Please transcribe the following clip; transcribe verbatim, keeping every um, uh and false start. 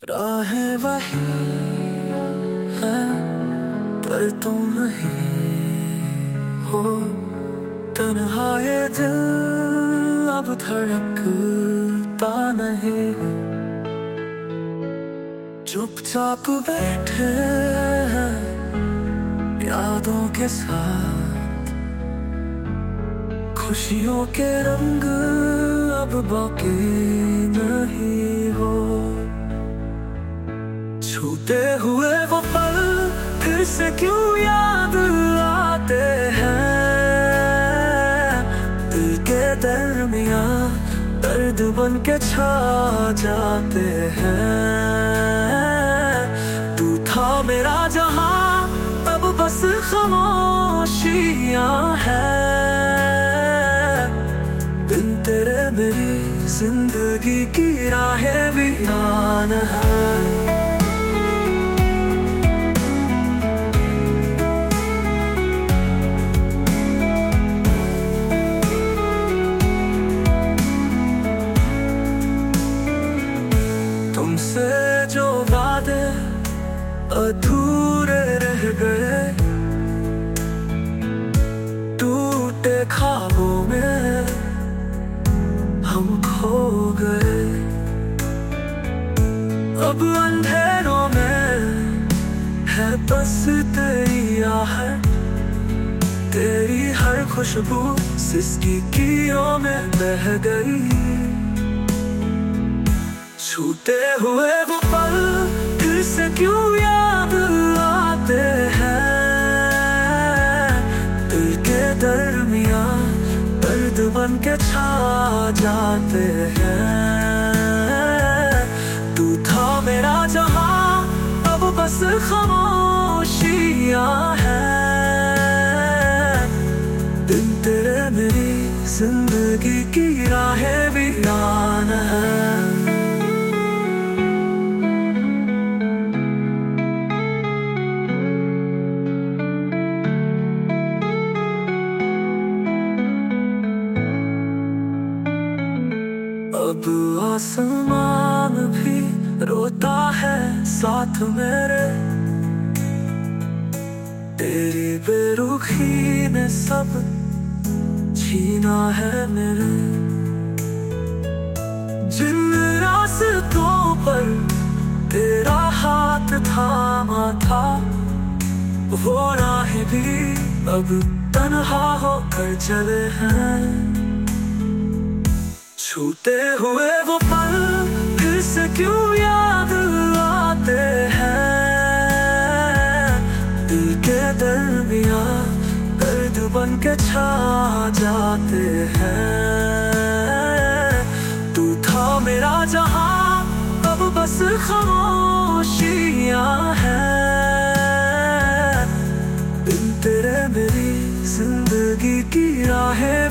राहें वही है पर तुम नहीं हो। तन्हा ये दिल अब धड़कता नहीं। चुपचाप बैठे हैं यादों के साथ। खुशियों के रंग अब बाकी नहीं हो। छूटे हुए वो पल फिर से क्यों याद आते हैं। दिल के दरमिया दर्द बन के छा जाते हैं। तू था मेरा जहां अब बस खामोशियां हैं। बिन तेरे मेरी जिंदगी की राहें वीरान है। तुमसे जो वादे अधूरे रह गए। टूटे ख्वाबों में हम खो गए। अब अंधेरों में है बस तेरी आहट। तेरी हर खुशबू सिसकी कियों में बह गई। छूटे हुए वो पल फिर से क्यों याद आते हैं। दिल के दरमिया दर्द बन के छा जाते हैं। तू था मेरा जहां अब बस खामोशियां हैं। बिन तेरे मेरी जिंदगी की राहें वीरान है। अब आसमान भी रोता है साथ मेरे। तेरी बेरुखी ने सब छीना है मेरे। जिन रास्तों पर तेरा हाथ थामा था वो राहें भी अब तन्हा होकर चले हैं। छूटे हुए वो पल फिर से क्यों याद आते हैं। दिल के दरमिया दर्द बन के छा जाते हैं। तू था मेरा जहां अब बस खामोशियां हैं। बिन तेरे मेरी जिंदगी की राहें